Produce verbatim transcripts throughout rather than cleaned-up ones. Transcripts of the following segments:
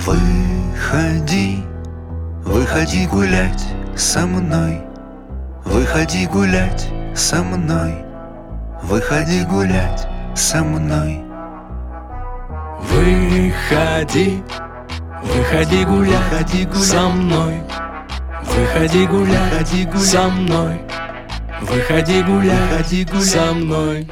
Выходи, выходи гулять со мной. Выходи гулять со мной. Выходи гулять со мной. Выходи, выходи гулять со мной. Выходи гулять со мной. Выходи гулять со мной.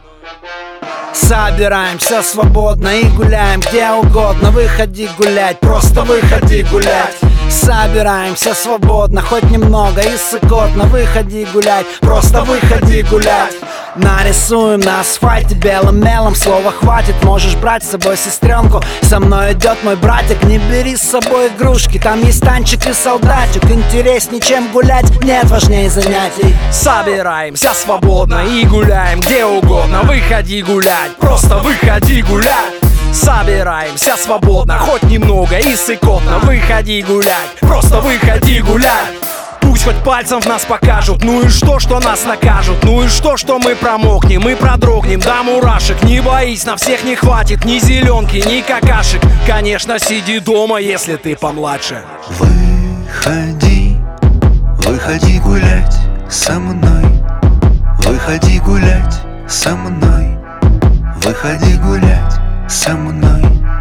Собираемся свободно и гуляем где угодно. Выходи гулять, просто выходи гулять. Собираемся свободно, хоть немного и сыкотно. Выходи гулять, просто выходи гулять. Нарисуем на асфальте белым мелом. Слова хватит, можешь брать с собой сестренку. Со мной идет мой братик, не бери с собой игрушки. Там есть танчик и солдатик. Интересней, чем гулять, нет важнее занятий. Собираемся свободно и гуляем где угодно. Выходи гулять, просто выходи гулять. Собираемся свободно, хоть немного и сыкотно. Выходи гулять, просто выходи гулять. Пусть хоть пальцем в нас покажут. Ну и что, что нас накажут? Ну и что, что мы промокнем, мы продрогнем до мурашек. Не боись, на всех не хватит ни зеленки, ни какашек. Конечно, сиди дома, если ты помладше. Выходи, выходи гулять со мной. Выходи гулять со мной. Выходи гулять со мной.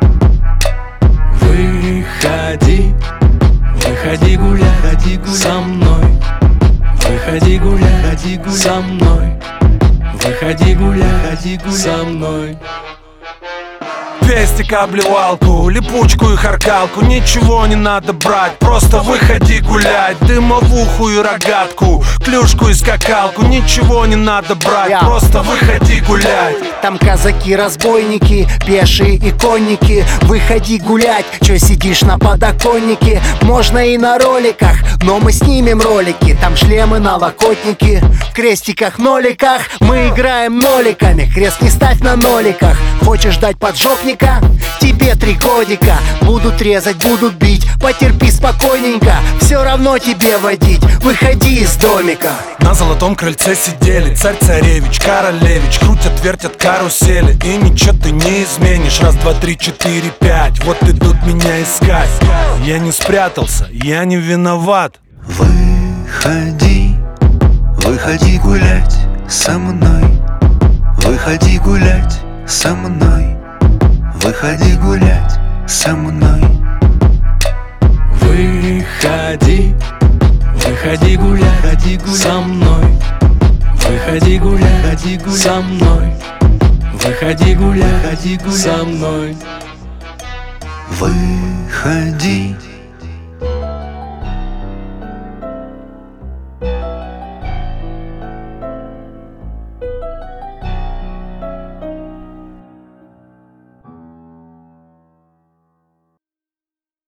Выходи, выходи гулять со мной. Выходи гулять со мной. Выходи гулять со мной. Пестик, обливалку, липучку и харкалку. Ничего не надо брать, просто выходи гулять. Дымовуху и рогатку, клюшку и скакалку. Ничего не надо брать, Я. просто выходи гулять. Там казаки-разбойники, пешие и конники. Выходи гулять, чё сидишь на подоконнике? Можно и на роликах, но мы снимем ролики. Там шлемы, налокотники, в крестиках, ноликах. Мы играем ноликами, крест не ставь на ноликах. Хочешь дать поджопника? Тебе три годика. Будут резать, будут бить, потерпи спокойненько. Все равно тебе водить, выходи из домика. На золотом крыльце сидели царь-царевич, королевич. Крутят, вертят карусели, и ничего ты не изменишь. Раз, два, три, четыре, пять, вот идут меня искать. Я не спрятался, я не виноват. Выходи, выходи гулять со мной. Выходи гулять со мной. Выходи гулять со мной. Выходи, выходи гулять со мной. Выходи гулять со мной. Выходи гулять со мной. Выходи,